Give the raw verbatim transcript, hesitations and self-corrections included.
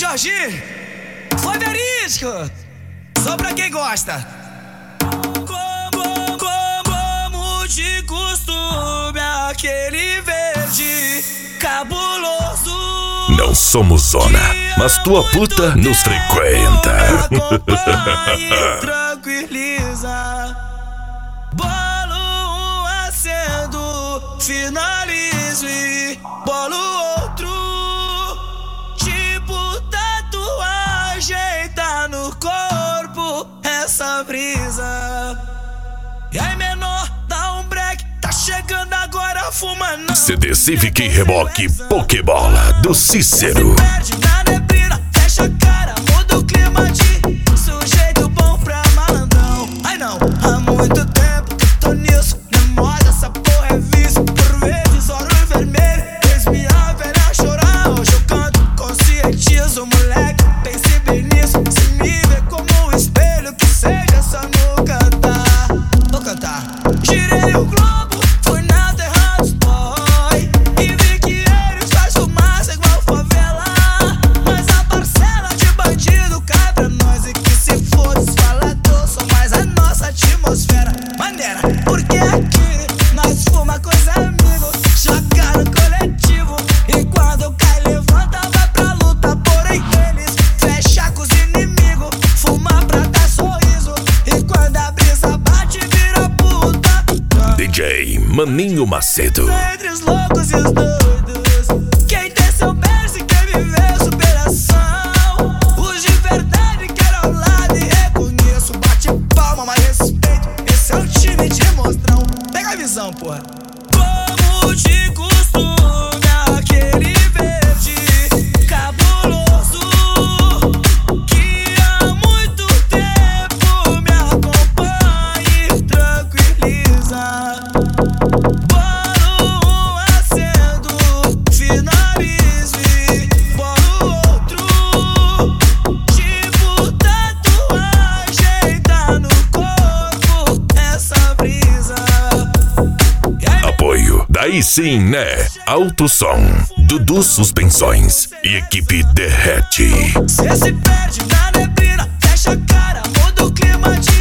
Jorginho, foi verídico, só pra quem gosta. Como, como de costume, aquele verde cabuloso. Não somos zona, mas tua puta nos frequenta. Acompanhe, tranquiliza. Bolo um acendo, finalizo e bolo outro. Tipo tatuagem, tá no corpo essa brisa. E aí, menor, dá um break, tá chegando agora, fuma não. C D Civic Reboque Pokébola do Cícero. Se perde na neblina, fecha a cara, muda o clima de sujeito bom pra malandrão. Ai não, há muito tempo que tô nisso, na moda essa porra é vício. Por vezes olho vermelho, fez minha velha chorar. Hoje eu canto, conscientizo, moleque, pense bem nisso. Se me vê como um espelho, que seja só no cantar. Vou cantar. Girei o globo, fui na terra dos boy, e vi que eles fazem fumaça igual favela. Mas a parcela de bandido cai pra nós, e que se foda os falador, só mais a nossa atmosfera. Maneira, porque aqui nós fuma com os amigos, joga no coletivo, e quando cai levanta, vai pra luta. Porém eles fecha com os inimigos, fuma pra dar sorriso, e quando a brisa bate vira puta. D J Maninho Macedo. Entre os loucos e os doidos, quem tem seu berço e quer viver superação. Os de verdade quero ao lado e reconheço. Bate palma, mas respeito, esse é o time de monstrão. Pega a visão, porra. Como de costume, aquele verde cabuloso, que há muito tempo me acompanha e tranquiliza. Bolo um acendo, finalizo e bolo outro. Tipo tatuagem, tá no corpo essa brisa. E aí, Apoio, daí sim, né? Alto Som, Dudu Suspensões e equipe Derrete. cê se perde na neblina, fecha a cara, muda o clima de